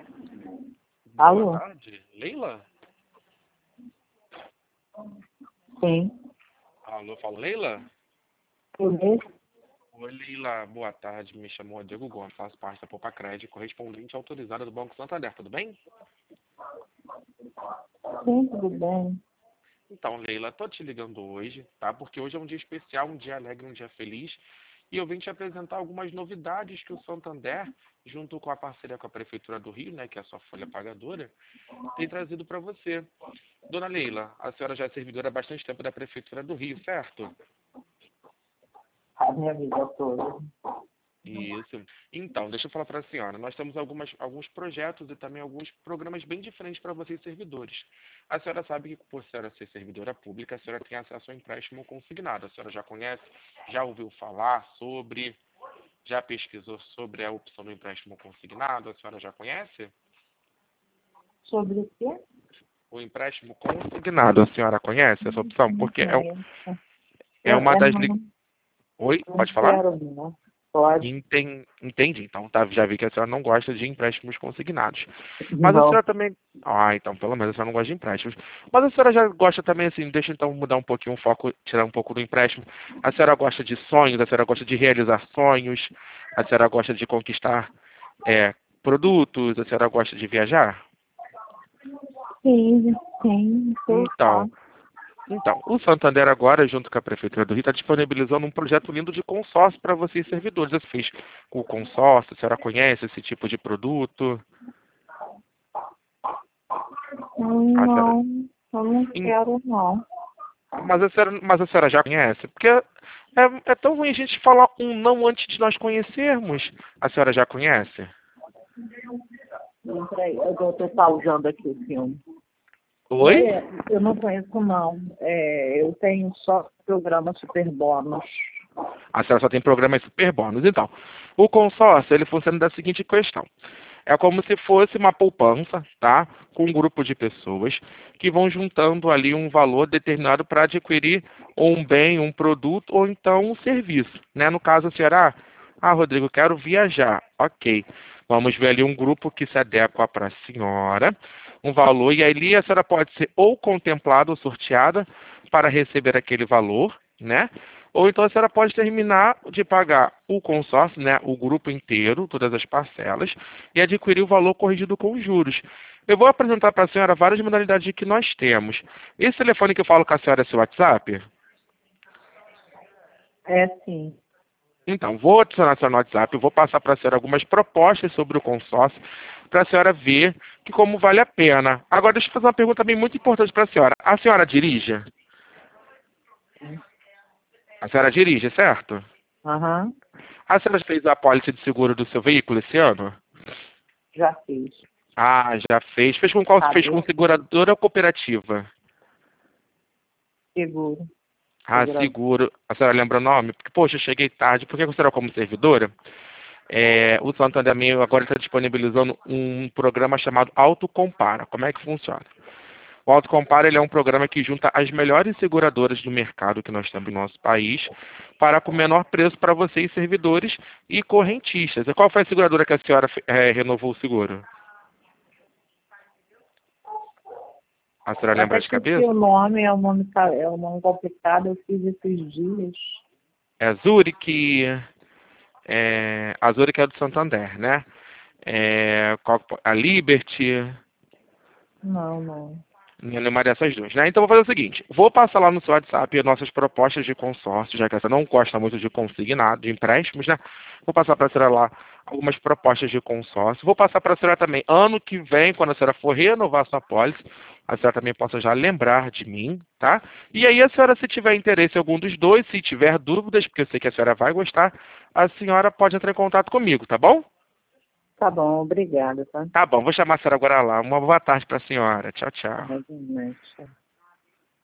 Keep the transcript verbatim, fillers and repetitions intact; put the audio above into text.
Alô? Boa tarde. Leila? Sim. Alô, fala Leila? Sim. Oi, Leila. Boa tarde. Me chamo Diego Gomes. Faço parte da Poupa Crédito, correspondente autorizada do Banco Santander. Tudo bem? Sim, tudo bem. Então, Leila, tô te ligando hoje, tá? Porque hoje é um dia especial, um dia alegre, um dia feliz. E eu vim te apresentar algumas novidades que o Santander, junto com a parceria com a Prefeitura do Rio, né, que é a sua folha pagadora, tem trazido para você. Dona Leila, a senhora já é servidora há bastante tempo da Prefeitura do Rio, certo? A minha vida toda. Isso. Então, deixa eu falar para a senhora. Nós temos algumas, alguns projetos e também alguns programas bem diferentes para vocês servidores. A senhora sabe que, por senhora ser servidora pública, a senhora tem acesso ao empréstimo consignado. A senhora já conhece, já ouviu falar sobre, já pesquisou sobre a opção do empréstimo consignado? A senhora já conhece? Sobre o quê? O empréstimo consignado, a senhora conhece essa opção? Não Porque é, um- conheço. é Eu, uma eu das... não, li- Oi, não pode falar? quero, não. Pode. Enten- Entendi. Então, tá, já vi que a senhora não gosta de empréstimos consignados. Mas a Não. senhora também... Ah, então, pelo menos a senhora não gosta de empréstimos. Mas a senhora já gosta também, assim, deixa então mudar um pouquinho o foco, tirar um pouco do empréstimo. A senhora gosta de sonhos, a senhora gosta de realizar sonhos, a senhora gosta de conquistar é, produtos, a senhora gosta de viajar? Sim, sim. Estou lá. Então, então, o Santander agora, junto com a Prefeitura do Rio, está disponibilizando um projeto lindo de consórcio para vocês servidores. Eu fiz o consórcio, a senhora conhece esse tipo de produto? A senhora... Não, eu não quero, não. Mas a senhora, mas a senhora já conhece? Porque é, é tão ruim a gente falar um não antes de nós conhecermos. A senhora já conhece? Não, peraí, eu estou pausando aqui o filme. Oi? É, eu não conheço, não. É, eu tenho só programa Super Bônus. A senhora só tem programas super bônus. Então, o consórcio, ele funciona da seguinte questão. É como se fosse uma poupança, tá? Com um grupo de pessoas que vão juntando ali um valor determinado para adquirir um bem, um produto ou então um serviço, né? No caso, a senhora, ah, Rodrigo, quero viajar. Ok. Vamos ver ali um grupo que se adequa para a senhora, um valor, e ali a senhora pode ser ou contemplada ou sorteada para receber aquele valor, né? Ou então a senhora pode terminar de pagar o consórcio, né, o grupo inteiro, todas as parcelas, e adquirir o valor corrigido com juros. Eu vou apresentar para a senhora várias modalidades que nós temos. Esse telefone que eu falo com a senhora é seu WhatsApp? É, sim. Então, vou adicionar a senhora no WhatsApp, eu vou passar para a senhora algumas propostas sobre o consórcio, para a senhora ver que como vale a pena. Agora, deixa eu fazer uma pergunta também muito importante para a senhora. A senhora dirige? A senhora dirige, certo? Aham, A senhora fez a apólice de seguro do seu veículo esse ano? já fiz. Ah, já fez. Fez com qual? Fez com Cadê? seguradora ou cooperativa? Seguro. Ah, Segurador. seguro. A senhora lembra o nome? Porque, poxa, eu cheguei tarde. Por que a senhora, como servidora, é, o Santander Meio agora está disponibilizando um programa chamado Autocompara. Como é que funciona? O Autocompara ele é um programa que junta as melhores seguradoras do mercado que nós temos no nosso país para com o menor preço para vocês, servidores e correntistas. E qual foi a seguradora que a senhora é, renovou o seguro? A senhora Eu lembra até de esqueci cabeça? o nome, é um nome, ca- é um nome complicado, eu fiz esses dias. É Zurich, é, a Zurich é do Santander, né? É, qual- a Liberty, Não, não. nenhuma dessas duas, né? Então vou fazer o seguinte, vou passar lá no seu WhatsApp as nossas propostas de consórcio, já que você não gosta muito de consignado, de empréstimos, né? Vou passar para a senhora lá algumas propostas de consórcio. Vou passar para a senhora também, ano que vem, quando a senhora for renovar a sua apólice, a senhora também possa já lembrar de mim, tá? E aí a senhora, se tiver interesse em algum dos dois, se tiver dúvidas, porque eu sei que a senhora vai gostar, a senhora pode entrar em contato comigo, tá bom? Tá bom, obrigada, tá? Tá bom, vou chamar a senhora agora lá. Uma boa tarde para a senhora. Tchau, tchau. Tá,